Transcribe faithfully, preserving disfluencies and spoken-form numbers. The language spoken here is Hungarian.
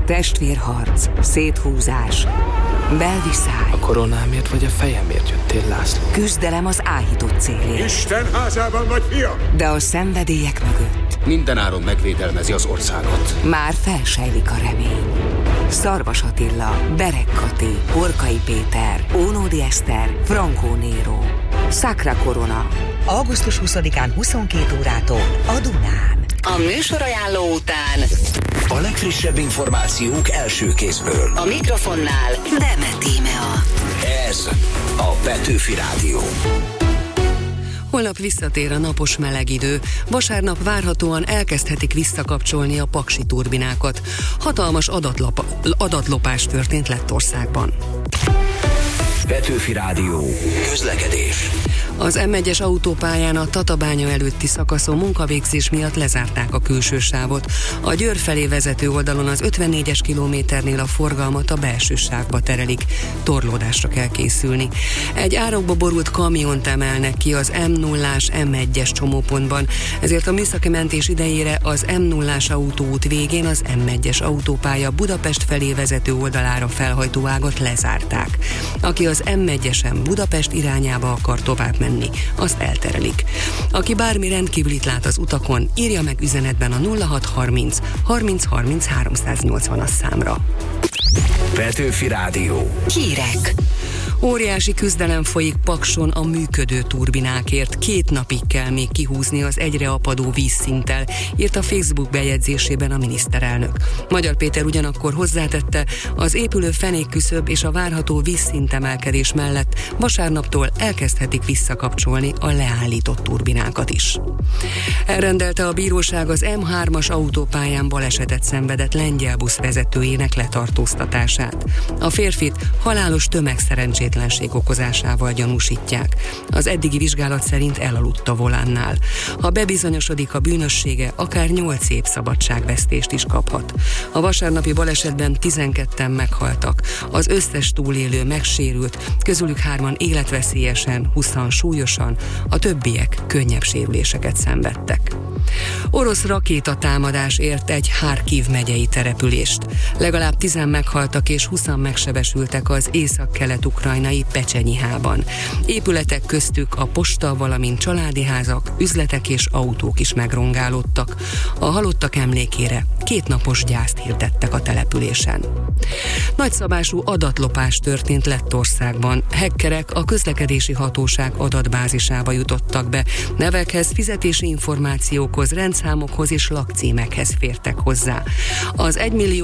testvérharc, széthúzás, belviszály. A koronámért vagy a fejemért jöttél, László? Küzdelem az áhított célért. Isten házában vagy, fiam! De a szenvedélyek mögött mindenáron megvédelmezi az országot. már felsejlik a remény. Szarvas Attila, Berek Kati, Horkai Péter, Ónódi Eszter, Frankó Néró. Sacra Corona. augusztus huszadikán huszonkét órától a Dunán. A műsorajánló után a legfrissebb információk első kézből. a mikrofonnál Demet Tímea. Ez a Petőfi Rádió. Holnap visszatér a napos meleg idő. Vasárnap várhatóan elkezdhetik visszakapcsolni a paksi turbinákat. Hatalmas adatlapa, adatlopás történt Lettországban. Petőfi Rádió. Közlekedés. Az em egyes autópályán a Tatabánya előtti szakaszon munkavégzés miatt lezárták a külső sávot. A Győr felé vezető oldalon az ötvennégyes kilométernél a forgalmat a belső sávba terelik. Torlódásra kell készülni. Egy árokba borult kamiont emelnek ki az em nullás em egyes csomópontban, ezért a műszaki mentés idejére az em nullás autóút végén az em egyes autópálya Budapest felé vezető oldalára felhajtó ágat lezárták. Aki az em egyesen Budapest irányába akar tovább menni, azt elterelik. Aki bármi rendkívülit lát az utakon, írja meg üzenetben a nulla hat harminc harminc harminc háromszáznyolcvanas számra. Petőfi Rádió. Hírek. Óriási küzdelem folyik Pakson a működő turbinákért. Két napig kell még kihúzni az egyre apadó vízszinttel, írt a Facebook bejegyzésében a miniszterelnök. Magyar Péter ugyanakkor hozzátette, az épülő fenékküszöb és a várható vízszintemelkedés mellett vasárnaptól elkezdhetik visszakapcsolni a leállított turbinákat is. Elrendelte a bíróság az em hármas autópályán balesetet szenvedett lengyel busz vezetőjének letartóztatását. A férfit halálos tömegszerencsétlenség okozásával gyanúsítják. Az eddigi vizsgálat szerint elaludt a volánnál. Ha bebizonyosodik a bűnössége, akár nyolc év szabadságvesztést is kaphat. A vasárnapi balesetben tizenketten meghaltak. Az összes túlélő megsérült, közülük hárman életveszélyesen, húszan súlyosan, a többiek könnyebb sérüléseket szenvedtek. Orosz rakétatámadás ért egy Harkiv megyei települést. Legalább tizen meghaltak és húszan megsebesültek az észak-kelet-ukrajnai Pecsenyihában. Épületek köztük a posta, valamint családi házak, üzletek és autók is megrongálódtak. A halottak emlékére kétnapos gyászt hirdettek a településen. Nagyszabású adatlopás történt Lettországban. Hackerek a közlekedési hatóság adatbázisába jutottak be. Nevekhez, fizetési információkhoz, rendszámokhoz és lakcímekhez fértek hozzá. Az egymillió